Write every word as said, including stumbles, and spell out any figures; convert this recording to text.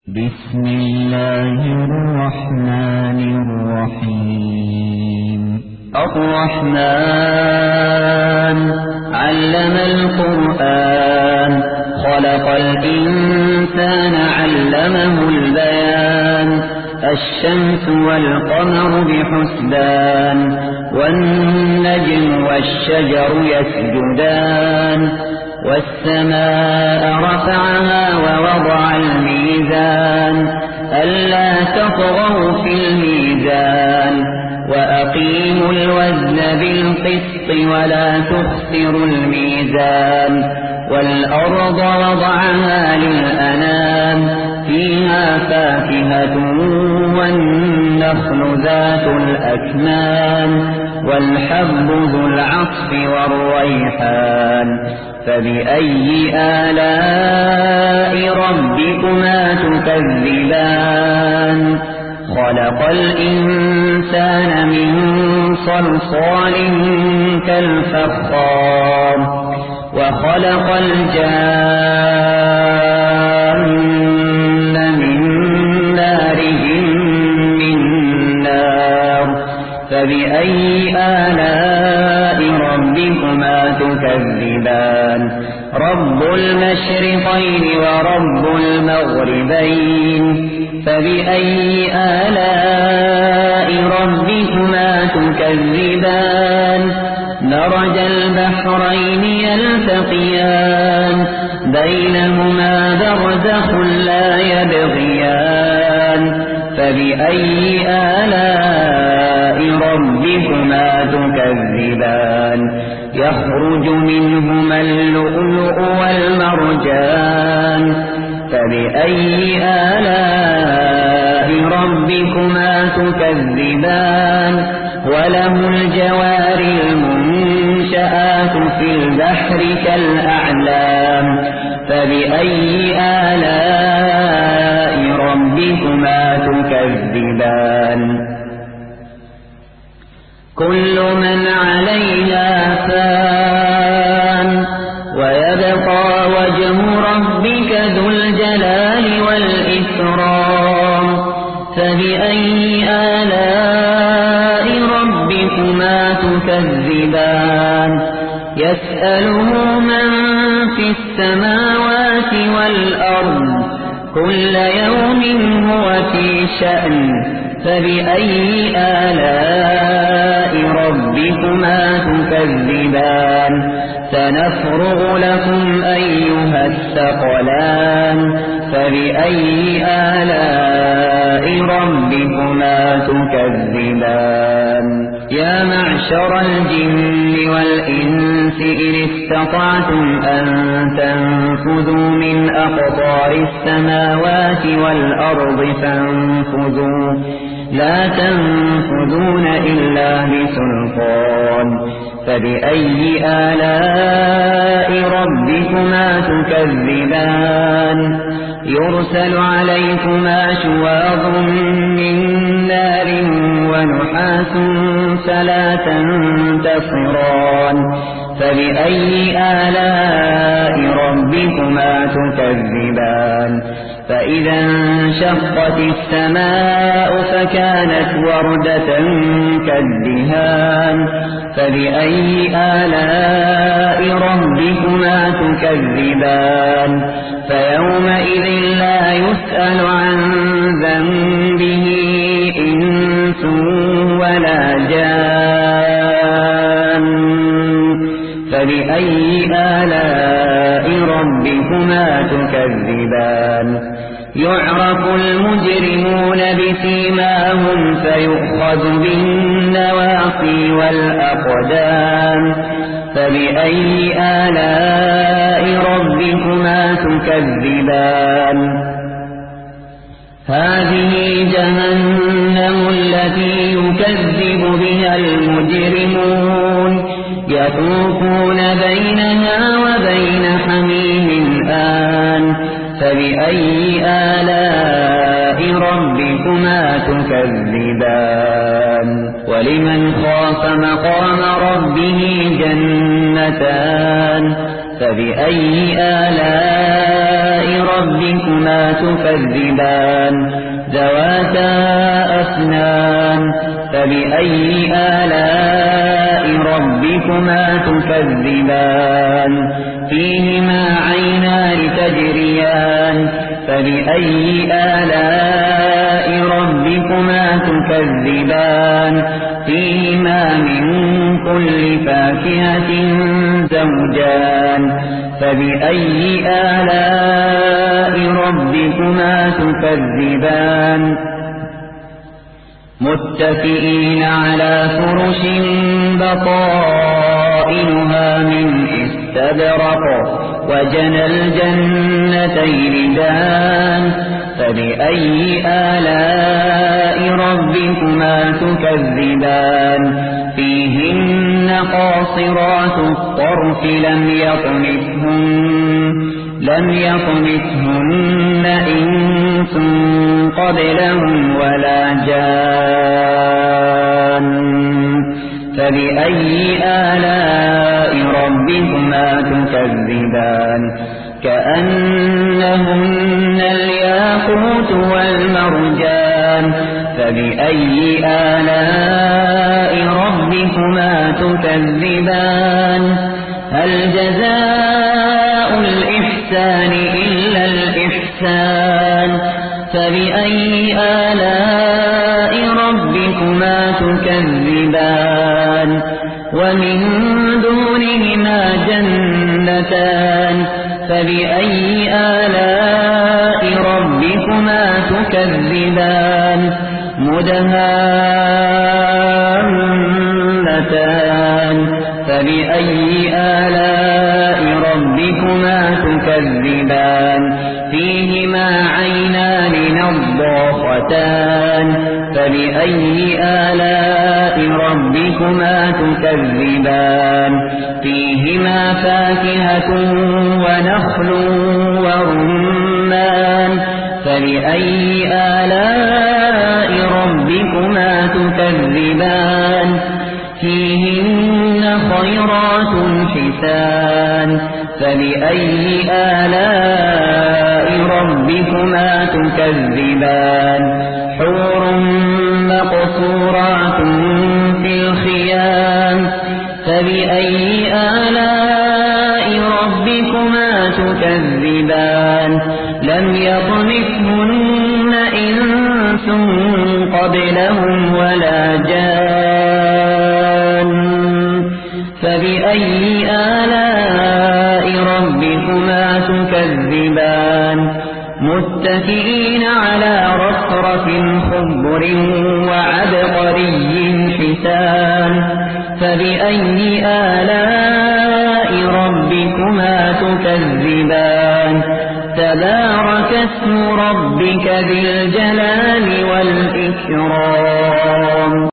بسم الله الرحمن الرحيم الرحمن علم القرآن خلق الإنسان علمه البيان الشمس والقمر بحسبان والنجم والشجر يسجدان والسماء رفعها ووضع الميزان ألا تطغوا في الميزان وأقيموا الوزن بالقسط ولا تخسروا الميزان والأرض وضعها للأنام فيها فاكهة والنخل ذات الأكمام والحب ذو العصف والريحان فبأي آلاء ربكما تكذبان خلق الإنسان من صلصال كالفخار وخلق الجان من مارج من نار فبأي آلاء ربكما تكذبان رب المشرقين ورب المغربين فبأي آلاء ربكما تكذبان مرج البحرين يلتقيان بينهما برزخ لا يبغيان فبأي آلاء ربكما تكذبان يخرج منهما اللؤلؤ والمرجان فبأي آلاء ربكما تكذبان وله الجوار المنشآت في البحر كالأعلام فبأي آلاء ربكما تكذبان كل من عليها فان ويبقى وجه ربك ذو الجلال والإكرام فبأي آلاء ربكما تكذبان يسأله من في السماوات والأرض كل يوم هو في شأن فبأي آلاء ربكما تكذبان سنفرغ لكم أيها الثقلان فبأي آلاء ربكما تكذبان يا معشر الجن والإنس إن استطعتم أن تنفذوا من أقطار السماوات والأرض فانفذوا لا تنفذون إلا بسلطان فبأي آلاء ربكما تكذبان يرسل عليكما شواظ من نار ونحاس فلا تنتصران فبأي آلاء ربكما تكذبان فإذا انشقت السماء فكانت وردة كالدهان فبأي آلاء ربكما تكذبان فيومئذ لا يسأل عن ذنبه إنس ولا جان فبأي آلاء ربكما تكذبان يعرف المجرمون بسيماهم فيؤخذ بالنواصي والأقدام فبأي آلاء ربكما تكذبان هذه جهنم التي يكذب بها المجرمون يطوفون بينها وبين حميم آن فبأي آلاء ربكما تكذبان ولمن خاف مقام ربه جنتان فبأي آلاء ربكما تكذبان ذواتا أفنان فبأي آلاء ربكما تكذبان فيهما عينان تجريان فبأي آلاء ربكما تكذبان فيهما من كل فاكهة زوجان فبأي آلاء ربكما تكذبان متكئين على فرش بطائنها من استبرق وجنى الجنتين دان فبأي آلاء ربكما تكذبان فيهن قاصرات الطرف لم يطمثهن لم يطمثهن إنس قبلهم ولا جان فبأي آلاء ربكما تكذبان كأنهن الياقوت والمرجان فبأي آلاء ربكما تكذبان هل جزاء الإحسان إلا الإحسان فبأي آلاء ربكما تكذبان ومن دونهما جنتان فبأي آلاء ربكما تكذبان مدهامتان فبأي آلاء ربكما تكذبان فيهما عينان نضاختان فبأي آلاء ربكما تكذبان فيهما فاكهة ونخل ورمان فبأي آلاء ربكما تكذبان فيهن خيرات حسان فبأي آلاء ربكما تكذبان حور مقصورات في الخيام فبأي آلاء ربكما تكذبان لم يطمثهن إنس قبلهم ولا جان فبأي آلاء ربكما تكذبان متكئين على رفرف خضر وعبقري حسان فبأي آلاء ربكما تكذبان تبارك اسم ربك ذي الجلال والإكرام